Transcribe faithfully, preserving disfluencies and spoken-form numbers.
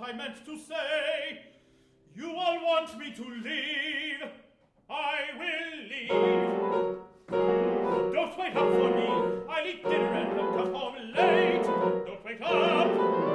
I meant to say. You all want me to leave. I will leave. Don't wait up for me. I'll eat dinner and come home late. Don't wait up.